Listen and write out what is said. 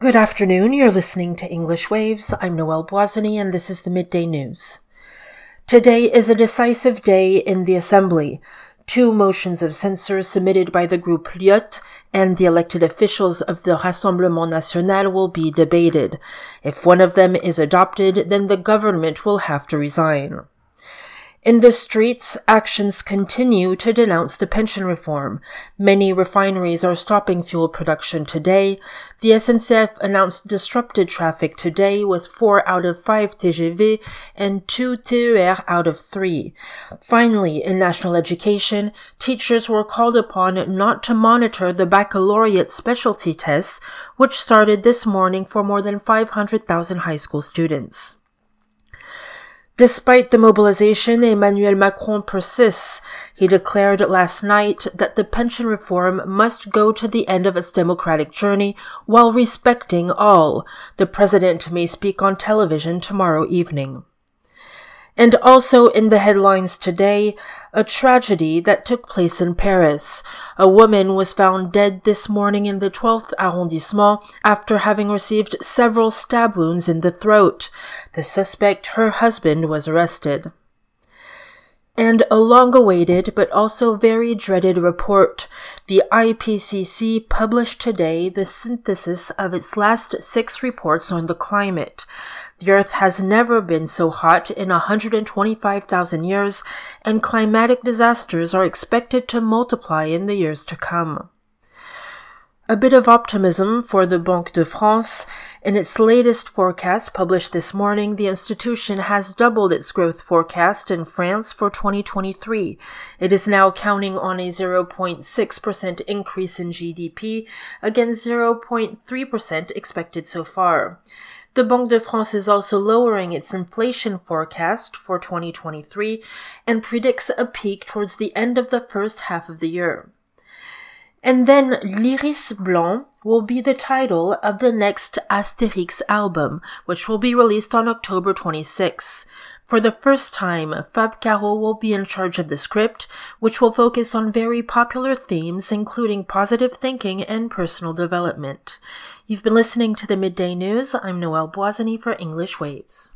Good afternoon, you're listening to English Waves. I'm Noelle Boisany and this is the Midday News. Today is a decisive day in the Assembly. Two motions of censure submitted by the group Lyotte and the elected officials of the Rassemblement National will be debated. If one of them is adopted, then the government will have to resign. In the streets, actions continue to denounce the pension reform. Many refineries are stopping fuel production today. The SNCF announced disrupted traffic today with 4 out of 5 TGV and 2 TER out of 3. Finally, in national education, teachers were called upon not to monitor the baccalaureate specialty tests, which started this morning for more than 500,000 high school students. Despite the mobilization, Emmanuel Macron persists. He declared last night that the pension reform must go to the end of its democratic journey while respecting all. The president may speak on television tomorrow evening. And also in the headlines today, a tragedy that took place in Paris. A woman was found dead this morning in the 12th arrondissement after having received several stab wounds in the throat. The suspect, her husband, was arrested. And a long-awaited but also very dreaded report. The IPCC published today the synthesis of its last 6 reports on the climate. The Earth has never been so hot in 125,000 years, and climatic disasters are expected to multiply in the years to come. A bit of optimism for the Banque de France. In its latest forecast published this morning, the institution has doubled its growth forecast in France for 2023. It is now counting on a 0.6% increase in GDP against 0.3% expected so far. The Banque de France is also lowering its inflation forecast for 2023 and predicts a peak towards the end of the first half of the year. And then L'Iris Blanc will be the title of the next Astérix album, which will be released on October 26. For the first time, Fab Caro will be in charge of the script, which will focus on very popular themes including positive thinking and personal development. You've been listening to the Midday News. I'm Noelle Boisany for English Waves.